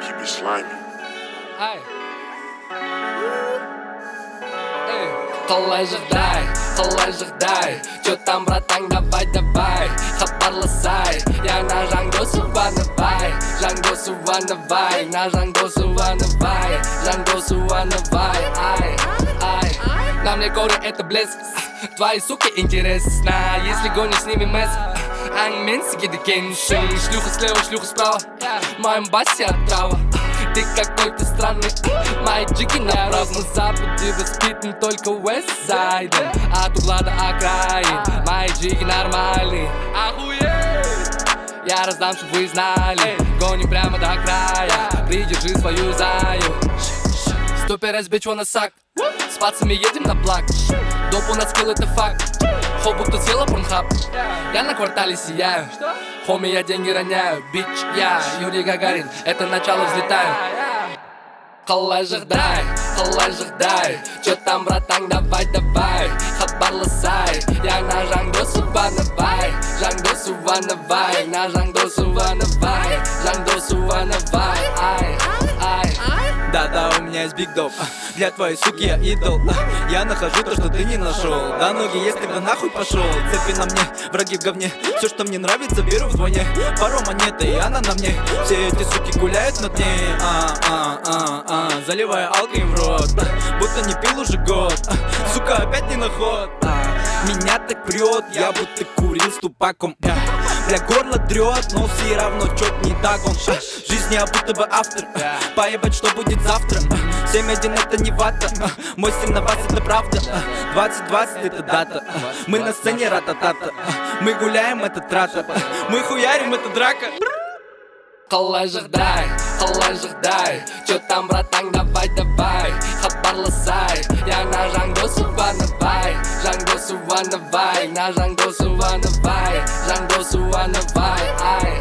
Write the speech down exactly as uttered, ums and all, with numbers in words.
keep it slimy. Ай. Эй. Қалай жағдай, қалай жағдай, чё там, братан, давай, давай, хабарласай, яна жаңдосы ванавай, жаңдосы ванавай, на жаңдосы ванавай, жаңдосы ванавай, ай, ай. На мне горы это блеск, твои суки интересно, если гонишь с ними месс. Ангмен сиги кеншин, шлюха слева, шлюха справа, в моем басе отрава. Ты какой-то странный, мои джики на разном западе воспитан только Уэстсайдом, от угла до окраин, мои джики нормальные. Охуеть! Я раздам, чтоб вы знали, гоним прямо до края, придержи свою заю. Ступерес, bitch, wanna suck, с пацами едем на плак, доп у нас скилл это факт. Хоп, будто съела порнхаб, я на квартале сияю. Хоми, я деньги роняю, бич, я Юрий Гагарин, это начало взлетаю. Қалай жағдай, қалай жағдай, чё там, братан, давай, давай, хабарласай, яна жаңдосы ванавай, жаңдосы ванавай, на жаңдосы ванавай, жаңдосы ванавай, ай, ай. Да-да, у меня есть биг доп, для твоей суки я идол. Я нахожу то, что ты не нашел. Да ноги есть, тогда нахуй пошел. Цепи на мне, враги в говне. Все, что мне нравится, беру вдвойне. Пару монеты, и она на мне. Все эти суки гуляют над ней, а, а, а, а, заливая алкой в рот, будто не пил уже год. Сука, опять не на ход. Меня так прет, я будто курил с тупаком. Бля, горло дрет, но все равно чё-то не так он. Жизнь я будто бы автор, поебать, что будет завтра. семь один это не вата, мой стиль на вас это правда. Двадцать двадцать это дата, мы на сцене рататата. Мы гуляем, это трата, мы хуярим, это драка. Қалай жағдай, қалай жағдай, чё там, братан, давай, давай, хабарласай, яна жаңдосы ванавай, жаңдосы ванавай, на жаңдосы ванавай, жаңдосы ванавай, ай.